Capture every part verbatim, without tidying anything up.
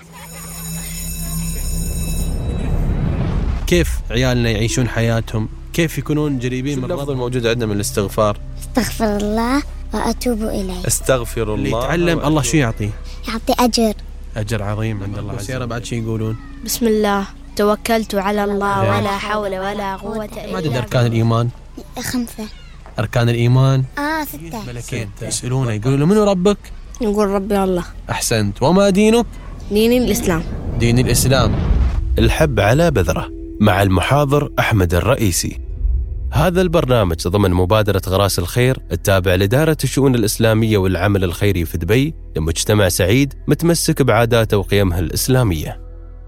كيف عيالنا يعيشون حياتهم؟ كيف يكونون قريبين من اللفظ الموجود عندنا من الاستغفار؟ استغفر الله وأتوب إليه. استغفر الله. اللي يتعلم الله شو يعطيه؟ يعطي أجر أجر عظيم عند الله. وسيرة بعد شيء يقولون بسم الله توكلت على الله ولا حول ولا قوة إلا بالله. ما عدد أركان الإيمان؟ خمسة. أركان الإيمان آه ستة. ملكين يسألونه يقولوا له منو ربك؟ نقول ربي الله. أحسنت. وما دينك؟ دين الإسلام. دين الإسلام. الحب على بذرة مع المحاضر أحمد الرئيسي. هذا البرنامج ضمن مبادرة غراس الخير التابع لإدارة الشؤون الإسلامية والعمل الخيري في دبي لمجتمع سعيد متمسك بعاداته وقيمها الإسلامية.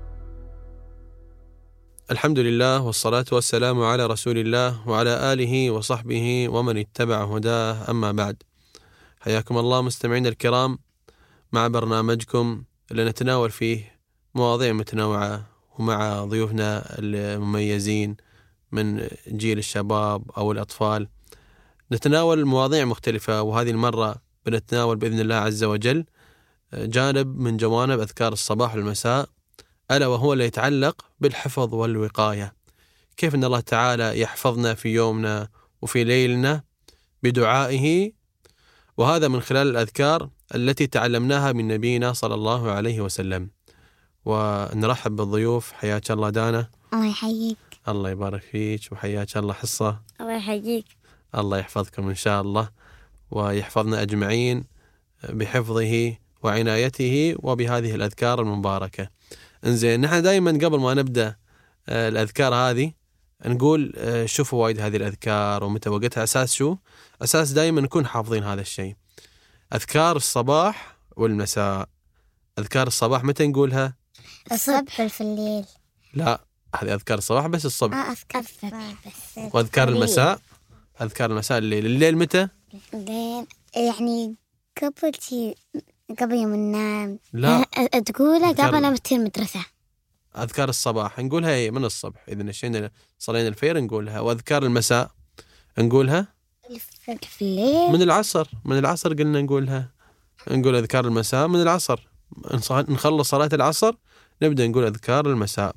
الحمد لله والصلاة والسلام على رسول الله وعلى آله وصحبه ومن اتبع هداه، أما بعد. حياكم الله مستمعين الكرام مع برنامجكم اللي نتناول فيه مواضيع متنوعة ومع ضيوفنا المميزين من جيل الشباب أو الأطفال. نتناول مواضيع مختلفة، وهذه المرة بنتناول بإذن الله عز وجل جانب من جوانب أذكار الصباح والمساء، ألا وهو اللي يتعلق بالحفظ والوقاية. كيف أن الله تعالى يحفظنا في يومنا وفي ليلنا بدعائه، وهذا من خلال الأذكار التي تعلمناها من نبينا صلى الله عليه وسلم. ونرحب بالضيوف. حياك الله دانا. الله يحييك. الله يبارك فيك. وحياك الله حصة. الله يحييك. الله يحفظكم إن شاء الله ويحفظنا أجمعين بحفظه وعنايته وبهذه الأذكار المباركة. انزين، نحن دائما قبل ما نبدأ الأذكار هذه نقول شو فوائد هذه الأذكار ومتى وقتها. أساس شو؟ أساس دائما نكون حافظين هذا الشيء. أذكار الصباح والمساء. أذكار الصباح متى نقولها؟ الصبح في الليل. لا، هذه أذكار الصباح بس الصبح. آه أذكار الصباح بس. وأذكار المساء؟ أذكار المساء الليل. الليل متى؟ الليل يعني قبل شيء، قبل يوم النوم. لا تقولها قبل ما تروح المدرسة. أذكار الصباح نقولها من الصبح إذا نشينا صلينا الفجر نقولها. وأذكار المساء نقولها في الليل من العصر. من العصر قلنا نقولها. نقول أذكار المساء من العصر، نخلص صلاة العصر نبدأ نقول أذكار المساء.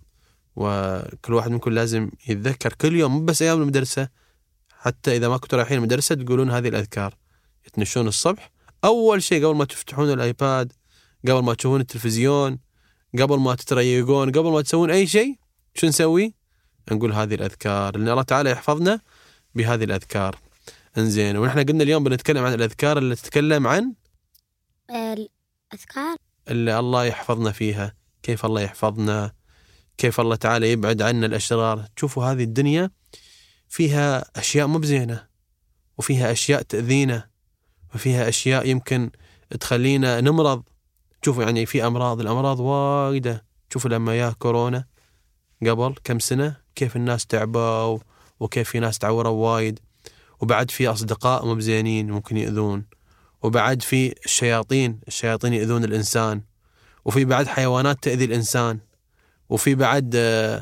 وكل واحد منكم لازم يتذكر كل يوم، مو بس أيام المدرسة، حتى إذا ما كنتوا رايحين المدرسة تقولون هذه الأذكار. يتنشون الصبح أول شيء قبل ما تفتحون الآيباد، قبل ما تشوفون التلفزيون، قبل ما تتريقون، قبل ما تسوون أي شيء، شو نسوي؟ نقول هذه الأذكار، لأن الله تعالى يحفظنا بهذه الأذكار. انزين، ونحن قلنا اليوم بنتكلم عن الأذكار اللي تتكلم عن الأذكار اللي الله يحفظنا فيها. كيف الله يحفظنا، كيف الله تعالى يبعد عنا الأشرار. تشوفوا هذه الدنيا فيها أشياء مبزينة، وفيها أشياء تأذينا، وفيها أشياء يمكن تخلينا نمرض. تشوفوا يعني في أمراض، الأمراض وايدة. تشوفوا لما يا كورونا قبل كم سنة كيف الناس تعبوا، وكيف في ناس تعوروا وايد. وبعد في أصدقاء مبزينين ممكن يؤذون، وبعد في الشياطين الشياطين يؤذون الإنسان، وفي بعد حيوانات تأذي الإنسان، وفي بعد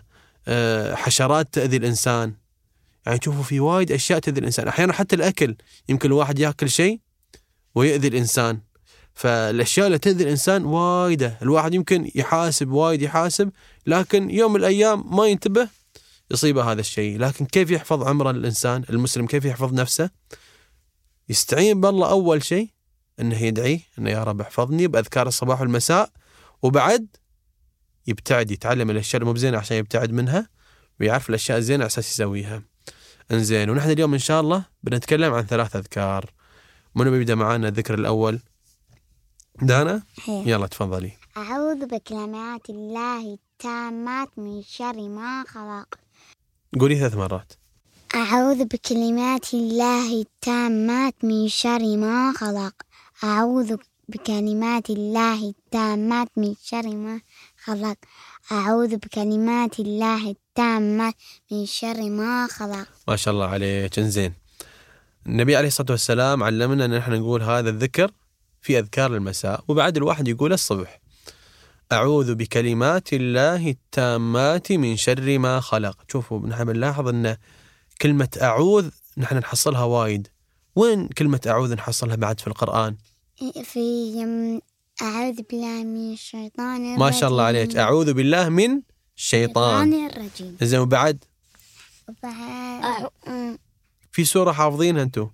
حشرات تأذي الإنسان. يعني تشوفوا في وايد أشياء تأذي الإنسان. أحيانا حتى الأكل، يمكن الواحد يأكل شيء ويؤذي الإنسان. فالأشياء اللي تأذي الإنسان وايدة. الواحد يمكن يحاسب وايد يحاسب، لكن يوم من الأيام ما ينتبه يصيبه هذا الشيء. لكن كيف يحفظ عمره الإنسان المسلم؟ كيف يحفظ نفسه؟ يستعين بالله أول شيء، أنه يدعيه أنه يا رب احفظني بأذكار الصباح والمساء، وبعد يبتعد، يتعلم الأشياء المبزينة عشان يبتعد منها، ويعرف الأشياء الزينة عشان يسويها. انزين، ونحن اليوم إن شاء الله بنتكلم عن ثلاث أذكار. منو بيبدأ معانا الذكر الأول؟ دانا؟ يلا تفضلي. أعوذ بكلمات الله التامات من شر ما خلق. قولي ثلاث مرات. أعوذ بكلمات الله التامات من شر ما خلق. أعوذ بكلمات الله التامات من شر ما خلق. أعوذ بكلمات الله التامات من شر ما خلق. ما شاء الله عليك. انزين، النبي عليه الصلاة والسلام علمنا أن نحن نقول هذا الذكر في أذكار المساء، وبعد الواحد يقول الصبح. أعوذ بكلمات الله التامات من شر ما خلق. شوفوا، نحن بنلاحظ أن كلمة أعوذ نحن نحصلها وايد. وين كلمة أعوذ نحصلها بعد في القرآن؟ في أعوذ بالله من الشيطان الرجيم. ما شاء الله عليك، أعوذ بالله من الشيطان الرجيم. زين. وبعد وبعد في سورة حافظينها أنتم؟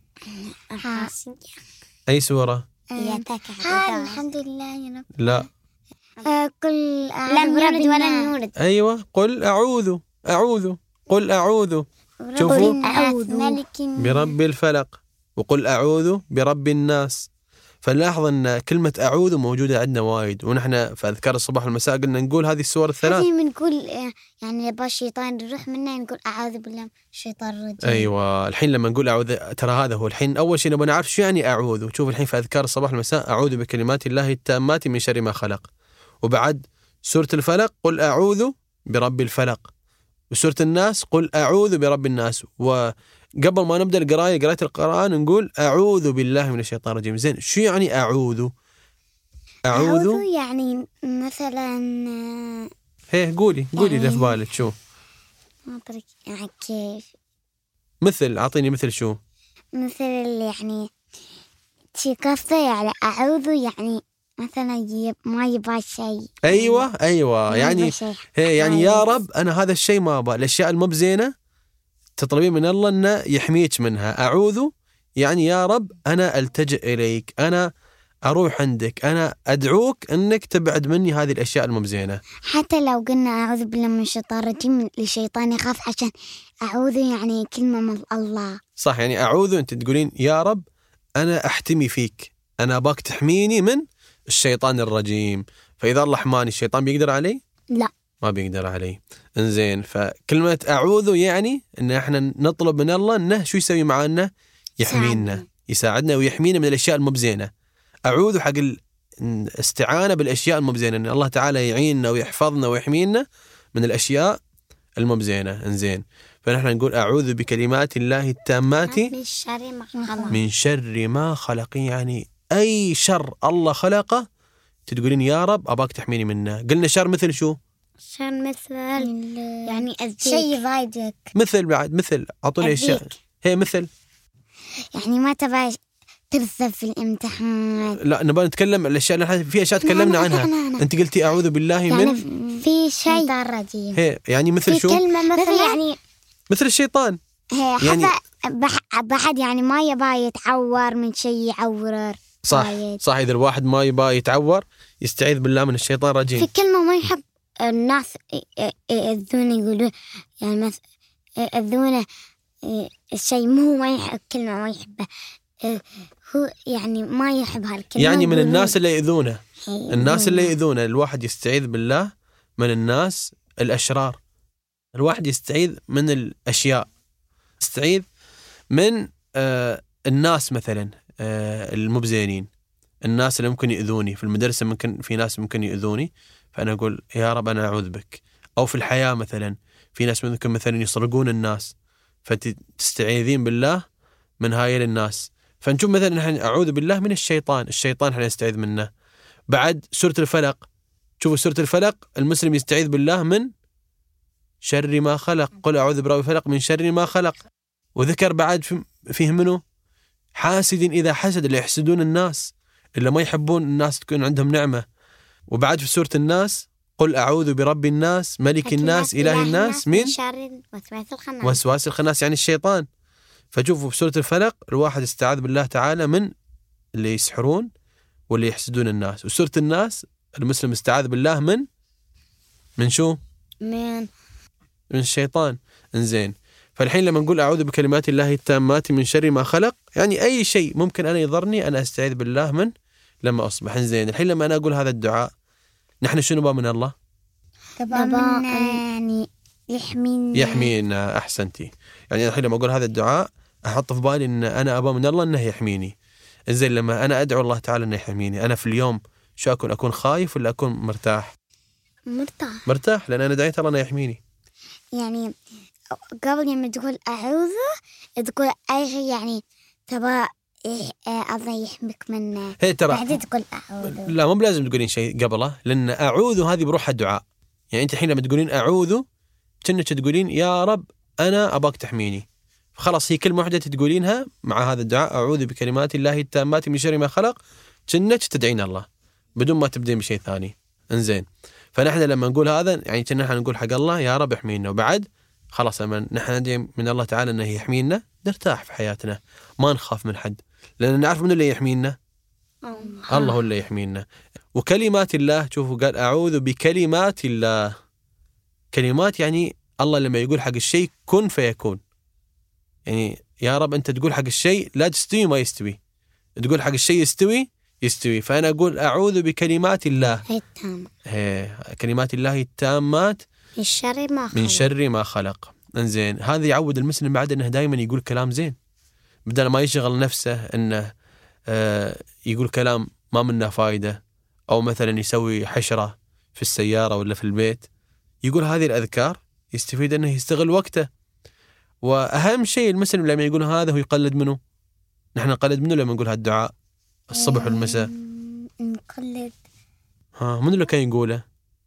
أي سورة؟ هاي الحمد لله يا رب. لا آه قل لم يلد ولم يولد. أيوة، قل أعوذ أعوذ قل أعوذ شوفوا أعوذ ملك برب الفلق، وقل أعوذ برب الناس. فنلاحظ أن كلمة أعوذ موجودة عندنا وايد، ونحن في أذكار الصباح والمساء قلنا نقول هذه السور الثلاث. هذه بنقول يعني يبغى الشيطان يروح منا نقول أعوذ بالله من الشيطان الرجيم. أيوة، الحين لما نقول أعوذ ترى هذا هو الحين أول شيء نبغى نعرف شو يعني أعوذ. شوف الحين في أذكار الصباح والمساء أعوذ بكلمات الله التامات من شر ما خلق، وبعد سورة الفلق قل أعوذ برب الفلق، وسورة الناس قل أعوذ برب الناس. وقبل ما نبدأ القراءة قراءة القرآن نقول أعوذ بالله من الشيطان الرجيم. زين، شو يعني أعوذ؟ أعوذ, أعوذ يعني مثلا هي قولي قولي يعني اللي في بالك. شو ما أدري يعني كيف، مثل أعطيني مثل شو مثل يعني شي قصة يعني أعوذ يعني مثلا يب ما يبغى شيء. أيوة أيوة يعني هي يعني يا عايز. رب أنا هذا الشيء ما أبغى، الأشياء المبزينة تطلبين من الله أنه يحميك منها. أعوذ يعني يا رب أنا ألتجئ إليك، أنا أروح عندك، أنا أدعوك أنك تبعد مني هذه الأشياء المبزينة. حتى لو قلنا أعوذ بالله من الشيطان الرجيم الشيطان يخاف، عشان أعوذ يعني كلمة من الله. صح، يعني أعوذ أنت تقولين يا رب أنا أحتمي فيك، أنا أباك تحميني من الشيطان الرجيم. فإذا الله حماني الشيطان بيقدر علي؟ لا، ما بيقدر علي. انزين، فكلمة أعوذ يعني إن إحنا نطلب من الله إنه شو يسوي معنا؟ يحمينا، يساعدنا ويحمينا من الأشياء المبزينة. أعوذ حق الاستعانة بالأشياء المبزينة، إن الله تعالى يعيننا ويحفظنا ويحمينا من الأشياء المبزينة. انزين، فنحن نقول أعوذ بكلمات الله التامات من شر ما خلق. من شر ما خلق، يعني أي شر الله خلقه تقولين يا رب أباك تحميني منه. قلنا شر مثل شو؟ شر مثل يعني شيء يضايقك. مثل بعد مثل أعطوني أشياء. هي مثل يعني ما تبغى ترسب في الامتحان. لا، نبغى نتكلم الأشياء اللي في أشياء تكلمنا عنها. أنت قلتي أعوذ بالله يعني من في شيء رجيم. هي يعني مثل في شو؟ كلمة مثل يعني مثل الشيطان. هي يعني حتى بح بحد يعني ما يبغى يتعور من شيء يعورر. صح وايد. صح، إذا الواحد ما يبغى يتعور يستعيذ بالله من الشيطان الرجيم. في كلمة ما يحب الناس يأذون، يقولون يعني مثلا يأذونه الشيء مو ما يحب كلمة ما يحبه هو، يعني ما يحب هالكلمة. يعني من الناس اللي يؤذونه، الناس اللي يؤذونه الواحد يستعيذ بالله من الناس الأشرار. الواحد يستعيذ من الأشياء، يستعيذ من آه الناس مثلا آه المبزينين، الناس اللي ممكن يؤذوني في المدرسة، ممكن في ناس ممكن يؤذوني، فأنا أقول يا رب أنا أعوذ بك. أو في الحياة مثلا في ناس ممكن مثلا يسرقون الناس، فتستعيذين بالله من هاي الناس. فنشوف مثلا نحن أعوذ بالله من الشيطان، الشيطان احنا نستعيذ منه. بعد سورة الفلق، شوفوا سورة الفلق المسلم يستعيذ بالله من شر ما خلق، قل أعوذ برب الفلق من شر ما خلق. وذكر بعد فيه منه حاسد إذا حسد، اللي يحسدون الناس، اللي ما يحبون الناس تكون عندهم نعمة. وبعد في سورة الناس قل أعوذ برب الناس ملك الناس إله الناس من شر وسواس الخناس. وسواس الخناس يعني الشيطان. فشوفوا في سورة الفلق الواحد استعاذ بالله تعالى من اللي يسحرون واللي يحسدون الناس. وسورة الناس المسلم استعاذ بالله من من شو؟ من من الشيطان. انزين، فالحين لما نقول أعوذ بكلمات الله التامات من شر ما خلق، يعني أي شيء ممكن أنا يضرني أنا أستعيذ بالله من لما أصبح. انزين، الحين لما أنا أقول هذا الدعاء نحن شنو نبغى من الله؟ تبغى يعني يحمينا. يحمينا، أحسنتي. يعني الحين لما أقول هذا الدعاء أحط في بالي أن أنا أبغى من الله أنه يحميني. إنزين، لما أنا أدعو الله تعالى أنه يحميني، أنا في اليوم شو أكون؟ أكون خايف ولا أكون مرتاح؟ مرتاح. مرتاح، لأن أنا دعيت الله أنه يحميني. يعني قبل لما تقول أعوذ تقول أي شيء يعني تبغى الله يحميك منه. هي ترى بعدين تقول أعوذ. لا، مو بلازم تقولين شيء قبله، لأن أعوذ هذه بروح الدعاء. يعني أنت الحين لما تقولين أعوذ كأنك تقولين يا رب أنا أباك تحميني. خلاص، هي كلمة واحدة تقولينها مع هذا الدعاء أعوذ بكلمات الله التامات من شر ما خلق، كأنك تدعين الله. بدون ما تبدين بشيء ثاني. انزين، فنحن لما نقول هذا يعني كنا نحن نقول حق الله يا رب احمينا، وبعد خلاص لما نحن ندعي من الله تعالى انه يحمينا نرتاح في حياتنا، ما نخاف من حد، لان نعرف من اللي يحمينا، الله هو اللي يحمينا. وكلمات الله، شوفوا قال أعوذ بكلمات الله. كلمات يعني الله لما يقول حق الشيء كن فيكون، يعني يا رب أنت تقول حق الشيء لا تستوي ما يستوي، تقول حق الشيء يستوي يستوي. فأنا أقول أعوذ بكلمات الله التامة، كلمات الله التامات من شر ما خلق من شر ما خلق. انزين، هذا يعود المسلم بعد أنه دائما يقول كلام زين، بدل ما يشغل نفسه أنه آه يقول كلام ما منه فايدة، أو مثلا يسوي حشرة في السيارة ولا في البيت، يقول هذه الأذكار يستفيد أنه يستغل وقته. وأهم شيء المسلم لما يقول هذا هو يقلد منه، نحن نقلد منه لما نقول هالدعاء الصبح والمساء. نقلد ها، من اللي كان يقوله؟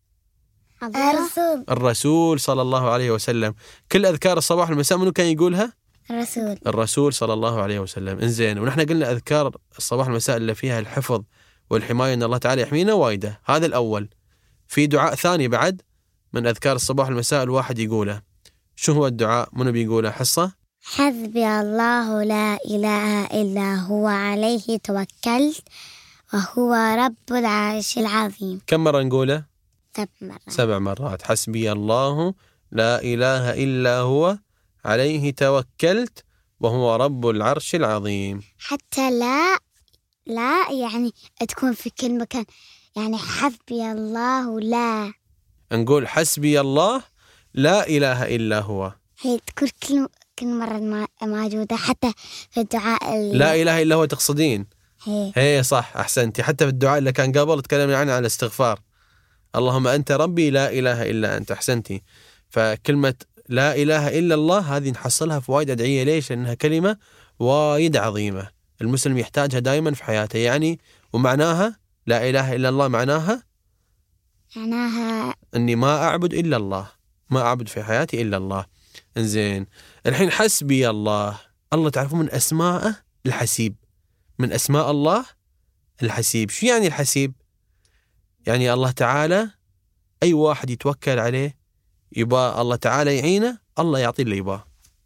الرسول الرسول صلى الله عليه وسلم. كل أذكار الصباح والمساء منو كان يقولها؟ الرسول الرسول صلى الله عليه وسلم. انزين، ونحن قلنا أذكار الصباح والمساء اللي فيها الحفظ والحماية أن الله تعالى يحمينا وايدة، هذا الأول. في دعاء ثاني بعد من أذكار الصباح والمساء الواحد يقوله. شو هو الدعاء؟ منو بيقوله؟ حصة؟ حسبي الله لا إله إلا هو عليه توكلت وهو رب العرش العظيم. كم مرة نقوله؟ سبع مرات. سبع مرات. حسبي الله لا إله إلا هو عليه توكلت وهو رب العرش العظيم. حتى لا لا يعني تكون في كل مكان، يعني حسبي الله لا، نقول حسبي الله لا إله إلا هو، هي تكون كل كل مرة موجودة حتى في الدعاء ال... لا إله إلا هو تقصدين؟ هي هي صح، أحسنتي. حتى في الدعاء اللي كان قبل تكلمنا عنه على الاستغفار، اللهم أنت ربي لا إله إلا أنت. أحسنتي. فكلمة لا إله إلا الله هذه نحصلها في وايد أدعية. ليش؟ لأنها كلمة وايد عظيمة، المسلم يحتاجها دائما في حياته. يعني ومعناها لا إله إلا الله معناها معناها أني ما أعبد إلا الله، ما أعبد في حياتي إلا الله. إنزين، الحين حسبي الله. الله تعرفون من أسماءه الحسيب، من أسماء الله الحسيب. شو يعني الحسيب؟ يعني الله تعالى أي واحد يتوكل عليه يبا الله تعالى يعينه، الله يعطيه اللي يباه.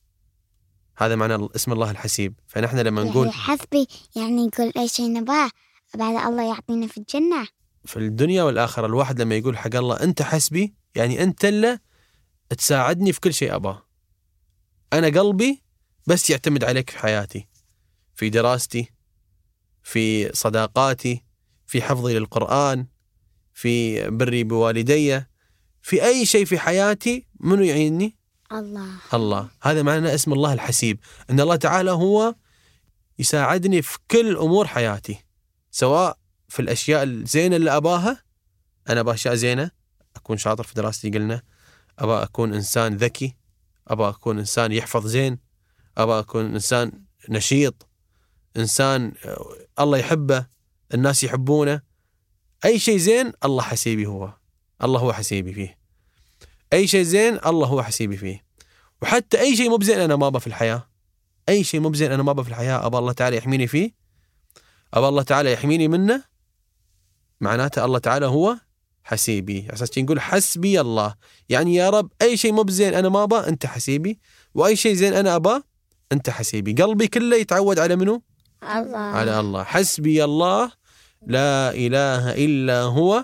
هذا معنى اسم الله الحسيب. فنحن لما نقول حسبي يعني نقول أي شيء نباه بعد الله يعطينا في الجنة في الدنيا والآخرة. الواحد لما يقول حق الله أنت حسبي، يعني أنت اللي تساعدني في كل شيء أباه، أنا قلبي بس يعتمد عليك في حياتي، في دراستي، في صداقاتي، في حفظي للقرآن، في بري بوالدي، في أي شيء في حياتي. منو يعينني؟ الله. الله. هذا معنى اسم الله الحسيب، أن الله تعالى هو يساعدني في كل أمور حياتي، سواء في الأشياء الزينة اللي أباها، أنا أبا أشياء زينة، أكون شاطر في دراستي قلنا، أبا أكون إنسان ذكي، أبا أكون إنسان يحفظ زين، أبا أكون إنسان نشيط، إنسان الله يحبه، الناس يحبونه. أي شيء زين الله حسيبي، هو الله هو حسيبي فيه. أي شيء زين الله هو حسيبي فيه. وحتى أي شيء مو بزين أنا ما أبا في الحياة، أي شيء مو بزين أنا ما أبا في الحياة، أبا الله تعالى يحميني فيه، أبا الله تعالى يحميني منه، معناته الله تعالى هو حسيبي. أساس نقول حسبي الله، يعني يا رب أي شيء مو بزين أنا ما أبا، أنت حسيبي، وأي شيء زين أنا أبا، أنت حسيبي. قلبي كله يتعود على منو؟ الله. على الله. حسبي الله لا إله إلا هو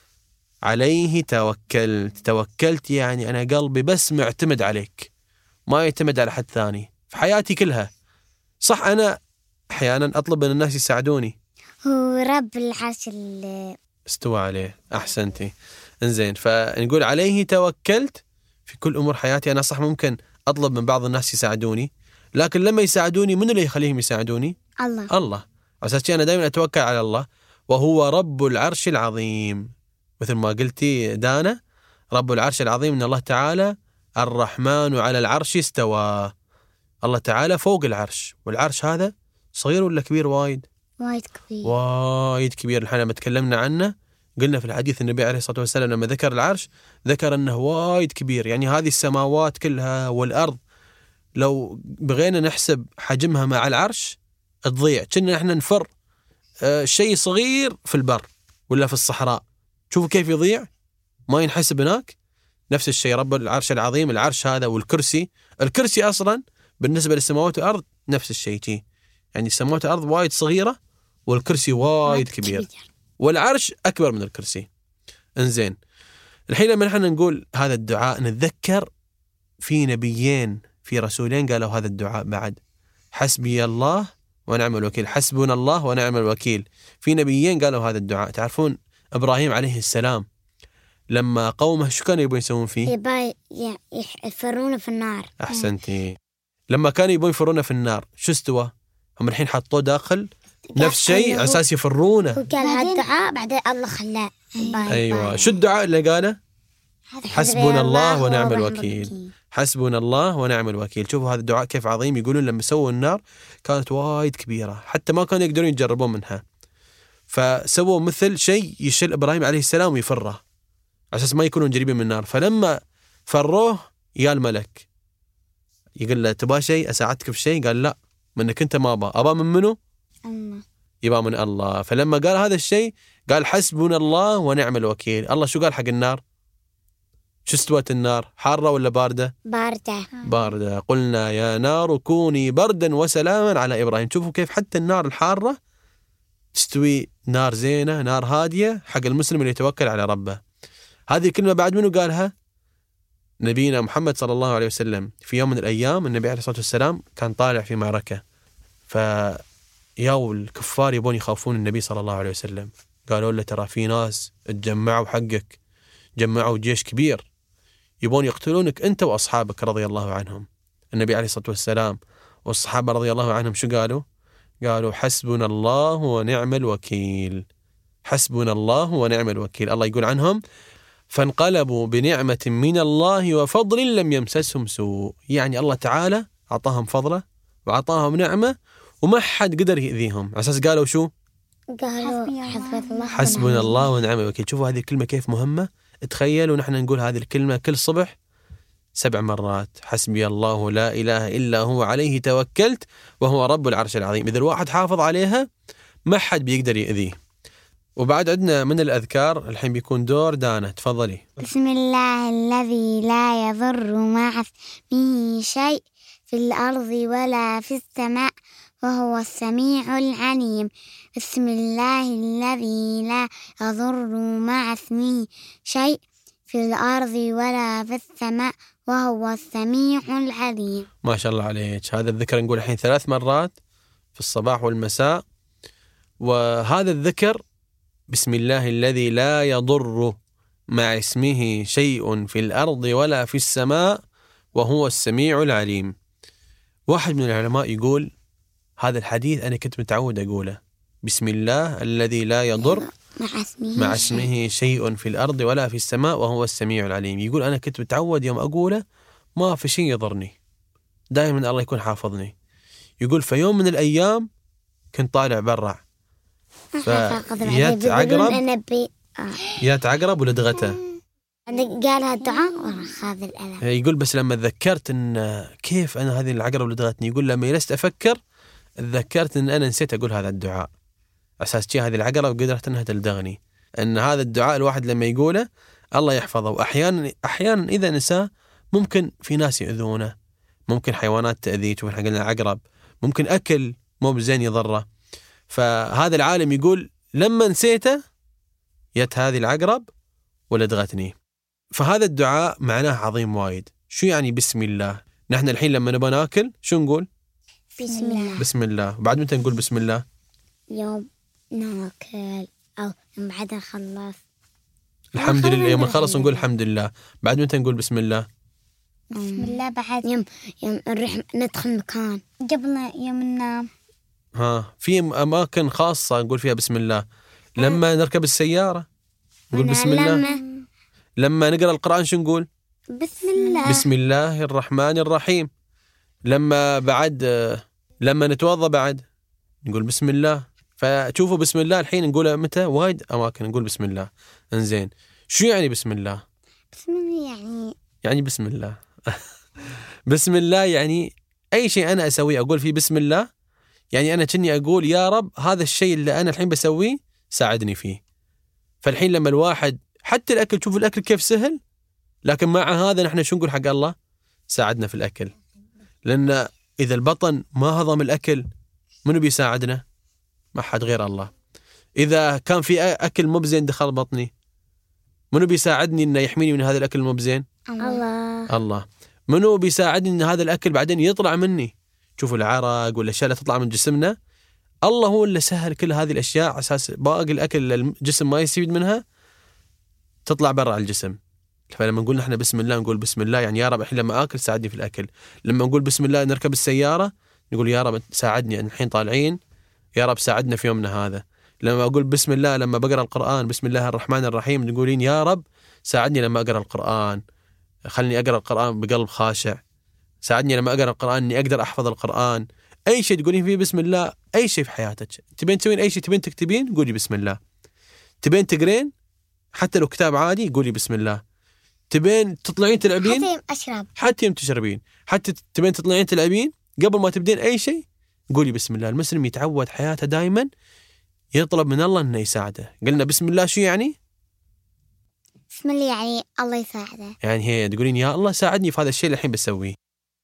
عليه توكلت. توكلت يعني أنا قلبي بس معتمد عليك، ما يعتمد على حد ثاني في حياتي كلها. صح أنا أحيانا أطلب من الناس يساعدوني، هو رب العرش اللي استوى عليه. أحسنتي. إنزين، فنقول عليه توكلت في كل أمور حياتي. أنا صح ممكن أطلب من بعض الناس يساعدوني، لكن لما يساعدوني من اللي يخليهم يساعدوني؟ الله. الله. أساس أنا دائما أتوكل على الله، وهو رب العرش العظيم. مثل ما قلتي دانا، رب العرش العظيم من الله تعالى الرحمن على العرش استوى. الله تعالى فوق العرش، والعرش هذا صغير ولا كبير؟ وايد وايد كبير، وايد كبير. الحين لما تكلمنا عنه قلنا في الحديث النبي عليه الصلاة والسلام لما ذكر العرش ذكر أنه وايد كبير. يعني هذه السماوات كلها والأرض لو بغينا نحسب حجمها مع العرش تضيع، كنا احنا نفر آه شيء صغير في البر، ولا في الصحراء، شوفوا كيف يضيع، ما ينحسب هناك. نفس الشيء رب العرش العظيم، العرش هذا والكرسي، الكرسي أصلا بالنسبة للسماوات والأرض نفس الشيء تي. يعني السماوات والأرض وايد صغيرة والكرسي وايد كبير، والعرش أكبر من الكرسي. انزين، الحين لما نحن نقول هذا الدعاء نتذكر في نبيين في رسولين قالوا هذا الدعاء بعد، حسبي الله ونعم الوكيل، حسبنا الله ونعم الوكيل. في نبيين قالوا هذا الدعاء. تعرفون إبراهيم عليه السلام لما قومه شو كانوا يبون يسوون فيه؟ يبا يفرونه في النار. أحسنتي. لما كانوا يبون يفرونه في النار شو استوى؟ هم الحين حطوه داخل نفس شيء على أساس يفرونه. وقال هالدعاء بعدين الله خلاه. أيوة. شو الدعاء اللي قاله؟ حسبنا الله ونعم الوكيل، حسبنا الله ونعم الوكيل. شوفوا هذا الدعاء كيف عظيم. يقولون لما سووا النار كانت وايد كبيرة حتى ما كانوا يقدرون يجربون منها، فسووا مثل شيء يشل إبراهيم عليه السلام ويفره على أساس ما يكونون قريبين من النار. فلما فروه يا الملك يقول له تبغى شيء أساعدك في شيء؟ قال لا، منك أنت ما أبا أبا من منه؟ الله. يبقى من الله. فلما قال هذا الشيء قال حسبنا الله ونعم الوكيل. الله شو قال حق النار؟ شو استوت النار؟ حارة ولا باردة؟ باردة. باردة. قلنا يا نار كوني بردا وسلاما على إبراهيم. شوفوا كيف حتى النار الحارة تستوي نار زينة، نار هادية حق المسلم اللي يتوكل على ربه. هذه الكلمة بعد منه قالها نبينا محمد صلى الله عليه وسلم. في يوم من الأيام النبي عليه الصلاة والسلام كان طالع في معركة، فياو الكفار يبون يخافون النبي صلى الله عليه وسلم. قالوا له ترى في ناس اتجمعوا حقك، جمعوا جيش كبير يبون يقتلونك أنت وأصحابك رضي الله عنهم. النبي عليه الصلاة والسلام والصحابة رضي الله عنهم شو قالوا؟ قالوا حسبنا الله ونعم الوكيل، حسبنا الله ونعم الوكيل. الله يقول عنهم فانقلبوا بنعمة من الله وفضل لم يمسسهم سوء. يعني الله تعالى أعطاهم فضله وأعطاهم نعمة وما حد قدر يؤذيهم. على أساس قالوا شو؟ قالوا حسبنا الله حسبنا الله ونعم الوكيل. شوفوا هذه الكلمة كيف مهمة. تخيلوا نحن نقول هذه الكلمة كل صبح سبع مرات، حسبي الله لا إله إلا هو عليه توكلت وهو رب العرش العظيم. إذا الواحد حافظ عليها ما حد بيقدر يؤذيه. وبعد عندنا من الأذكار الحين بيكون دور دانا، تفضلي. بسم الله الذي لا يضر مع اسمه شيء في الأرض ولا في السماء وهو السميع العليم. بسم الله الذي لا يضر مع اسمه شيء في الأرض ولا في السماء وهو السميع العليم. ما شاء الله عليك. هذا الذكر نقول الحين ثلاث مرات في الصباح والمساء. وهذا الذكر بسم الله الذي لا يضر مع اسمه شيء في الأرض ولا في السماء وهو السميع العليم. واحد من العلماء يقول هذا الحديث أنا كنت متعود أقوله، بسم الله الذي لا يضر مع اسمه, مع اسمه شيء في الأرض ولا في السماء وهو السميع العليم. يقول أنا كنت متعود يوم أقوله ما في شيء يضرني، دائما الله يكون حافظني. يقول في يوم من الأيام كنت طالع برا فيات عقرب يات عقرب ولدغته. قال هالدعاء وخذ الألم. يقول بس لما تذكرت إن كيف أنا هذه العقرب لدغتني، يقول لما جلست أفكر تذكرت إن أنا نسيت أقول هذا الدعاء. أساس شيء هذه العقرب قدرت أنها تلدغني. أن هذا الدعاء الواحد لما يقوله الله يحفظه. وأحيانا أحيانا إذا نساه ممكن في ناس يؤذونه، ممكن حيوانات تأذيه، شوف حق العقرب ممكن أكل مو بزين يضره. فهذا العالم يقول لما نسيته يت هذه العقرب ولدغتني. فهذا الدعاء معناه عظيم وايد. شو يعني بسم الله؟ نحن الحين لما نبغى ناكل شو نقول؟ بسم الله. بسم الله. بعد متى نقول بسم الله؟ يوم ناكل أو يوم بعد نخلص الحمد لله. يوم نخلص نقول الحمد لله. بعد متى نقول بسم الله؟ بسم الله بعد يوم يوم نروح ندخل مكان قبل يوم ننام. ها في أماكن خاصة نقول فيها بسم الله. لما نركب السيارة نقول بسم الله. لما, لما نقرأ القرآن شو نقول؟ بسم الله. بسم الله الرحمن الرحيم. لما بعد لما نتوضأ بعد نقول بسم الله. فتشوفوا بسم الله الحين نقولها متى؟ وايد أماكن نقول بسم الله. إنزين شو يعني بسم الله؟ بسم الله يعني يعني بسم الله بسم الله يعني أي شيء أنا أسويه أقول فيه بسم الله. يعني أنا كني أقول يا رب هذا الشيء اللي أنا الحين بسويه ساعدني فيه. فالحين لما الواحد حتى الأكل، شوفوا الأكل كيف سهل، لكن مع هذا نحن شو نقول حق الله؟ ساعدنا في الأكل. لأن إذا البطن ما هضم الأكل منو بيساعدنا؟ ما حد غير الله. إذا كان في أكل مو بزين دخل بطني منو بيساعدني إنه يحميني من هذا الأكل المو بزين؟ الله. الله. منو بيساعدني إن هذا الأكل بعدين يطلع مني؟ شوفوا العرق والأشياء اللي تطلع من جسمنا، الله هو اللي سهل كل هذه الأشياء على أساس باقي الأكل الجسم ما يستفيد منها تطلع برا الجسم. فلما نقول نحن بسم الله نقول بسم الله يعني يا رب الحين لما آكل ساعدني في الأكل. لما نقول بسم الله نركب السيارة نقول يا رب ساعدني الحين طالعين، يا رب ساعدنا في يومنا هذا. لما أقول بسم الله لما بقرأ القرآن بسم الله الرحمن الرحيم نقولين يا رب ساعدني لما أقرأ القرآن، خلني أقرأ القرآن بقلب خاشع، ساعدني لما أقرأ القرآن إني أقدر أحفظ القرآن. أي شيء تقولين فيه بسم الله، أي شيء في حياتك تبين تسوين، أي شيء تبين تكتبين قولي بسم الله، تبين تقرين حتى لو كتاب عادي قولي بسم الله، تبين تطلعين تلعبين حتى أشرب، حتى يوم تشربين، حتى تبين تطلعين تلعبين قبل ما تبدين أي شيء قولي بسم الله. المسلم يتعود حياته دائما يطلب من الله إنه يساعده. قلنا بسم الله شو يعني؟ بسم الله يعني الله يساعده، يعني هي تقولين يا الله ساعدني في هذا الشيء اللي الحين بسويه.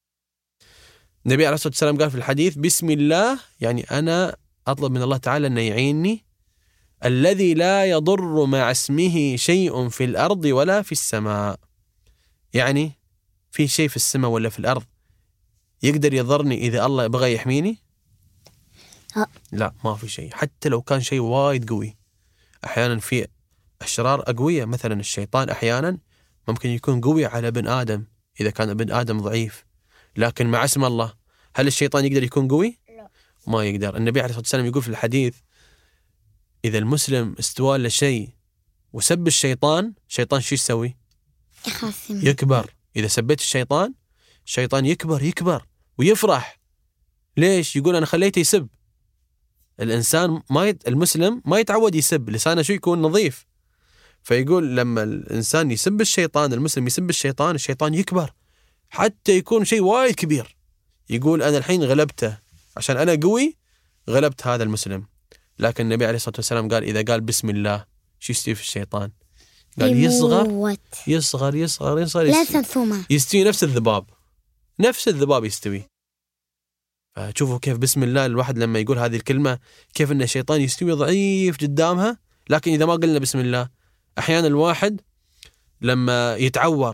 النبي عليه الصلاة والسلام قال في الحديث بسم الله يعني أنا أطلب من الله تعالى أنه يعيني، الذي لا يضر مع اسمه شيء في الأرض ولا في السماء. يعني في شيء في السماء ولا في الأرض يقدر يضرني إذا الله بغى يحميني؟ ها. لا ما في شيء، حتى لو كان شيء وايد قوي. أحيانا في أشرار أقوية، مثلا الشيطان أحيانا ممكن يكون قوي على ابن آدم إذا كان ابن آدم ضعيف، لكن مع اسم الله هل الشيطان يقدر يكون قوي؟ لا. ما يقدر. النبي عليه الصلاة والسلام يقول في الحديث إذا المسلم استوى لشيء وسب الشيطان، الشيطان شو يسوي؟ يخاف، يكبر. إذا سبيت الشيطان الشيطان يكبر يكبر ويفرح. ليش؟ يقول أنا خليته يسب. الإنسان ما يت... المسلم ما يتعود يسب، لسانه شو يكون نظيف. فيقول لما الإنسان يسب الشيطان، المسلم يسب الشيطان، الشيطان يكبر حتى يكون شيء وايد كبير. يقول أنا الحين غلبته عشان أنا قوي، غلبت هذا المسلم. لكن النبي عليه الصلاة والسلام قال إذا قال بسم الله شو يستوي في الشيطان؟ قال يصغر يصغر يصغر يصغر لا يستوي, تنثمه. يستوي نفس الذباب، نفس الذباب يستوي. فشوفوا كيف بسم الله الواحد لما يقول هذه الكلمة كيف أن الشيطان يستوي ضعيف قدامها. لكن إذا ما قلنا بسم الله، أحيانا الواحد لما يتعور،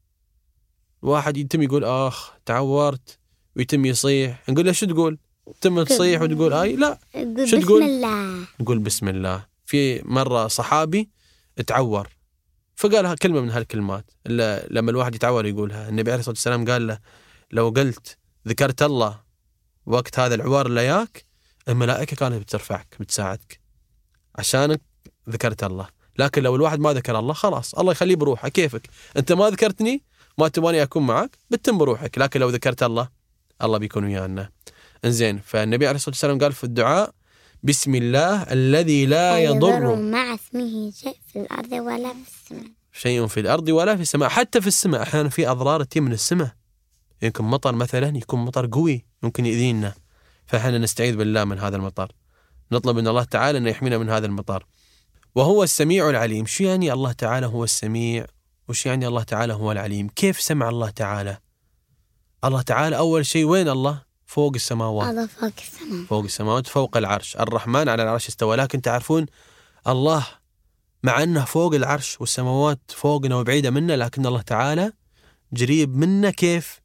واحد يتم يقول آخ تعورت ويتم يصيح، نقول له شو تقول؟ تم تصيح وتقول آي لا شو تقول؟ بسم الله. نقول بسم الله. في مرة صحابي اتعور فقالها كلمة من هالكلمات اللي لما الواحد يتعور يقولها. النبي عليه الصلاة والسلام قال له لو قلت ذكرت الله وقت هذا العوار اللي ياك الملائكة كانت بترفعك بتساعدك عشانك ذكرت الله. لكن لو الواحد ما ذكر الله خلاص الله يخليه بروحه، كيفك أنت ما ذكرتني ما تبغاني أكون معك بتم بروحك. لكن لو ذكرت الله الله بيكون ويانا. انزين، فالنبي عليه الصلاة والسلام قال في الدعاء بسم الله الذي لا يضر مع اسمه شيء في الأرض ولا في السماء، شيء في الأرض ولا في السماء. حتى في السماء أحيانا في أضرار تي من السماء، يمكن مطر مثلا يكون مطر قوي ممكن يؤذينا، فإحنا نستعيذ بالله من هذا المطر، نطلب من الله تعالى أن يحمينا من هذا المطر. وهو السميع العليم. شو يعني الله تعالى هو السميع؟ وش يعني الله تعالى هو العليم؟ كيف سمع الله تعالى؟ الله تعالى أول شيء وين الله؟ فوق السماوات. الله فوق السماوات. فوق السماوات فوق العرش، الرحمن على العرش استوى. لكن تعرفون الله مع أنه فوق العرش والسماوات فوقنا وبعيدة منا، لكن الله تعالى قريب منا. كيف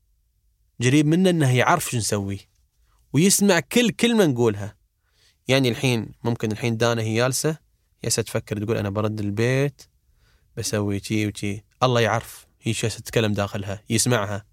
قريب منا؟ أنه يعرف شو نسوي ويسمع كل كلمة نقولها. يعني الحين ممكن الحين دانا هي جالسة ياسة تفكر تقول أنا برد البيت بسوي شي وشي، الله يعرف هي شو تتكلم داخلها يسمعها.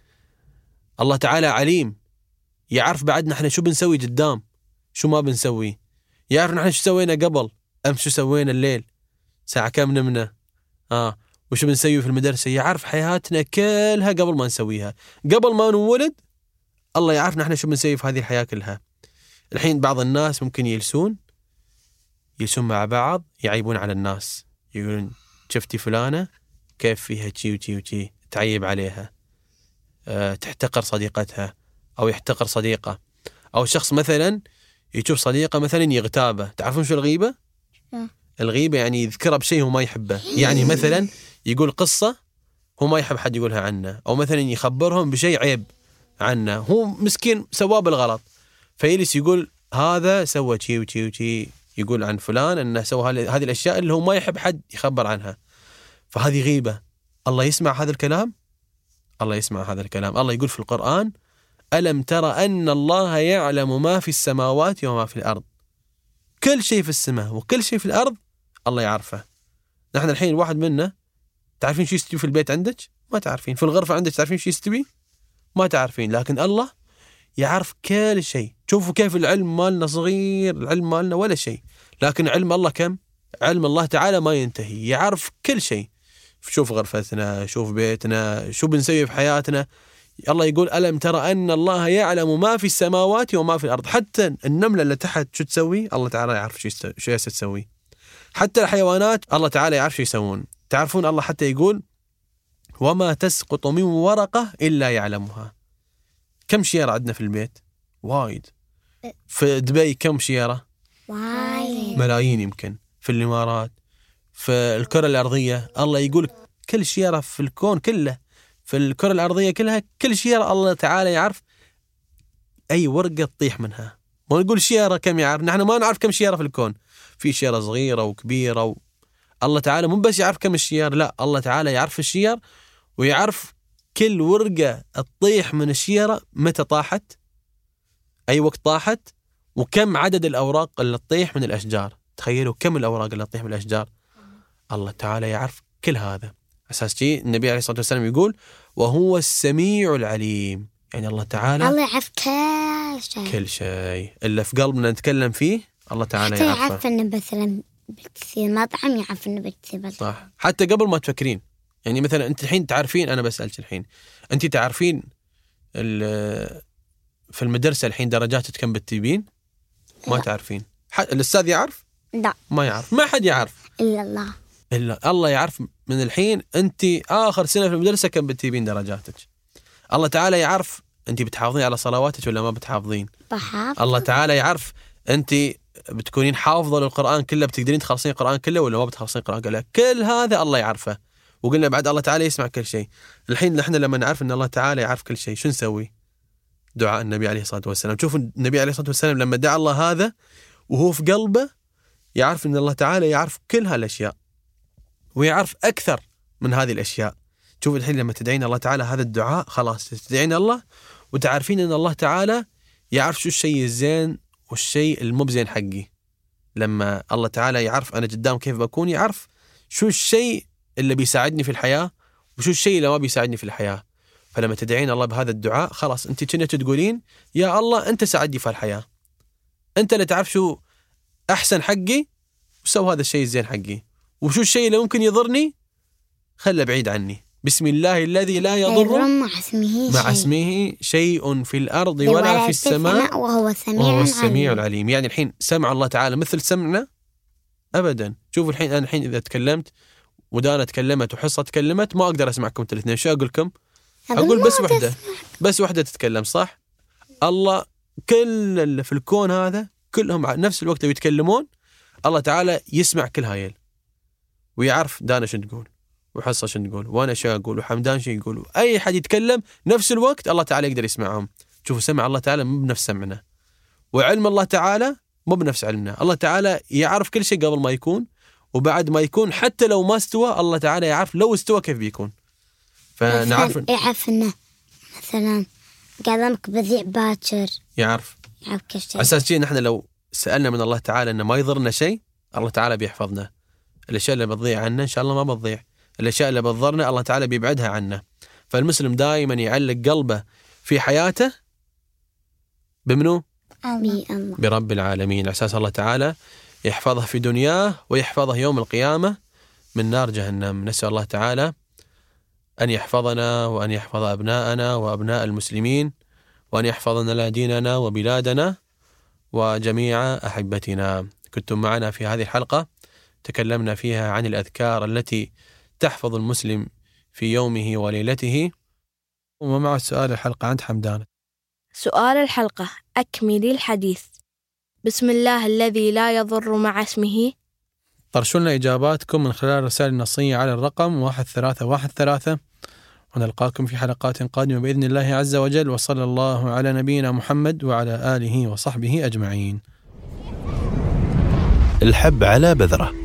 الله تعالى عليم، يعرف بعدنا احنا شو بنسوي قدام شو ما بنسوي، يعرف نحن شو سوينا قبل أمس شو سوينا الليل ساعة كم نمنا آه وشو بنسوي في المدرسة، يعرف حياتنا كلها قبل ما نسويها. قبل ما نولد الله يعرف نحن شو بنسوي في هذه الحياة كلها. الحين بعض الناس ممكن يلسون يلسون مع بعض يعيبون على الناس، يقولون شفتي فلانة كيف فيها شي وشي وشي، تعيب عليها، أه تحتقر صديقتها أو يحتقر صديقة. أو شخص مثلا يشوف صديقة مثلا يغتابه. تعرفون شو الغيبة؟ الغيبة يعني يذكره بشيء هو ما يحبه. يعني مثلا يقول قصة هو ما يحب حد يقولها عنه، أو مثلا يخبرهم بشيء عيب عنه، هو مسكين سواه بالغلط، فيجلس يقول هذا سوى شيء وشيء وشيء، يقول عن فلان أنه سوى هذه الأشياء اللي هو ما يحب حد يخبر عنها، فهذه غيبة. الله يسمع هذا الكلام؟ الله يسمع هذا الكلام. الله يقول في القرآن: ألم ترى أن الله يعلم ما في السماوات وما في الأرض. كل شيء في السماء وكل شيء في الأرض الله يعرفه. نحن الحين الواحد منا تعرفين شو يستوي في البيت عندك؟ ما تعرفين. في الغرفة عندك تعرفين شو يستوي؟ ما تعرفين. لكن الله يعرف كل شيء. شوفوا كيف العلم مالنا صغير، العلم مالنا ولا شيء، لكن علم الله كم؟ علم الله تعالى ما ينتهي، يعرف كل شيء. شوف غرفتنا، شوف بيتنا، شو بنسوي في حياتنا. الله يقول: ألم ترى أن الله يعلم ما في السماوات وما في الأرض. حتى النملة اللي تحت شو تسوي الله تعالى يعرف شو يست... شو تسوي. حتى الحيوانات الله تعالى يعرف شو يسوون. تعرفون الله حتى يقول: وما تسقط من ورقة إلا يعلمها. كم شيرة عندنا في البيت؟ وايد. في دبي كم شيرة؟ وايد. ملايين يمكن. في الإمارات، في الكرة الأرضية، الله يقول كل شيرة في الكون كله، في الكرة الأرضية كلها، كل شيرة الله تعالى يعرف أي ورقة تطيح منها. ما نقول شيرة كم يعرف، نحن ما نعرف كم شيرة في الكون، في شيرة صغيرة وكبيرة و... الله تعالى مو بس يعرف كم الشير، لا، الله تعالى يعرف الشير ويعرف كل ورقة تطيح من الشيرة متى طاحت، أي وقت طاحت، وكم عدد الأوراق اللي تطيح من الأشجار. تخيلوا كم الأوراق اللي تطيح من الأشجار، الله تعالى يعرف كل هذا. أساس شيء النبي عليه الصلاة والسلام يقول: وهو السميع العليم. يعني الله تعالى الله يعرف كل شيء، كل شيء اللي في قلبنا نتكلم فيه الله تعالى حتى يعرفه. يعرف إنه مثلا بتصير مطعم، يعرف إنه بتصير بطعم. صح، حتى قبل ما تفكرين. يعني مثلا أنت الحين تعرفين، أنا بسألك الحين، أنت تعرفين في المدرسة الحين درجاتك كم بتجيبين؟ ما تعرفين. الأستاذ يعرف؟ لا، ما يعرف، ما حد يعرف إلا الله. إلا الله يعرف. من الحين أنت آخر سنة في المدرسة كم بتجيبين درجاتك. الله تعالى يعرف أنت بتحافظين على صلواتك ولا ما بتحافظين. بحافظ. الله تعالى يعرف أنت بتكونين حافظة للقرآن كله، بتقدرين تخلصين القرآن كله ولا ما بتخلصين القرآن كله. كل هذا الله يعرفه. وقلنا بعد الله تعالى يسمع كل شيء. الحين نحن لما نعرف أن الله تعالى يعرف كل شيء شو نسوي؟ دعاء النبي عليه الصلاة والسلام. شوفوا النبي عليه الصلاة والسلام لما دعا الله هذا وهو في قلبه يعرف أن الله تعالى يعرف كل هالأشياء ويعرف أكثر من هذه الأشياء. شوف الحين لما تدعين الله تعالى هذا الدعاء، خلاص تدعين الله وتعرفين أن الله تعالى يعرف شو الشيء الزين والشيء المو بزين حقي. لما الله تعالى يعرف أنا قدام كيف بكون، يعرف شو الشيء اللي بيساعدني في الحياة وشو الشيء اللي ما بيساعدني في الحياة. فلما تدعين الله بهذا الدعاء خلاص أنت كنت تقولين: يا الله أنت ساعدني في الحياة، أنت اللي تعرف شو أحسن حقي وسوي هذا الشيء الزين حقي، وشو الشيء اللي ممكن يضرني خله بعيد عني. بسم الله الذي لا يضر مع اسمه مع شيء. اسمه شيء في الأرض ولا في السماء وهو السميع وهو السميع العليم. العليم. يعني الحين سمع الله تعالى مثل سمعنا أبدا. شوفوا الحين أنا الحين إذا تكلمت ودانا تكلمت وحصة تكلمت ما أقدر أسمعكم الاثنين. شو أقول لكم؟ أقول بس وحدة، بس وحدة تتكلم، صح؟ الله كل اللي في الكون هذا كلهم نفس الوقت يتكلمون، الله تعالى يسمع كل هايل ويعرف دانا شو تقول وحصة شو تقول وأنا شو أقول وحمدان شو يقول. أي حد يتكلم نفس الوقت الله تعالى يقدر يسمعهم. شوفوا سمع الله تعالى مو بنفس سمعنا، وعلم الله تعالى مو بنفس علمنا. الله تعالى يعرف كل شيء قبل ما يكون وبعد ما يكون، حتى لو ما استوى الله تعالى يعرف لو استوى كيف بيكون. فنعرف يعرف إنه مثلا قلمك بذيع باكر، يعرف يعرف كل شيء. أساس شيء نحن لو سألنا من الله تعالى إنه ما يضرنا شيء الله تعالى بيحفظنا. الأشياء اللي بتضيع عنا إن شاء الله ما بتضيع، الأشياء اللي بتضرنا الله تعالى بيبعدها عنا. فالمسلم دائما يعلق قلبه في حياته بمنو؟ الله. برب العالمين، أساس الله تعالى يحفظه في دنياه ويحفظه يوم القيامة من نار جهنم. نسأل الله تعالى أن يحفظنا وأن يحفظ أبناءنا وأبناء المسلمين، وأن يحفظنا لنا ديننا وبلادنا وجميع أحبتنا. كنتم معنا في هذه الحلقة تكلمنا فيها عن الأذكار التي تحفظ المسلم في يومه وليلته. ومع سؤال الحلقة عند حمدان. سؤال الحلقة: أكملي الحديث. بسم الله الذي لا يضر مع اسمه طرشوا لنا إجاباتكم من خلال رسائل نصية على الرقم واحد ثلاثة واحد ثلاثة، ونلقاكم في حلقات قادمة بإذن الله عز وجل. وصلى الله على نبينا محمد وعلى آله وصحبه أجمعين. الحب على بذرة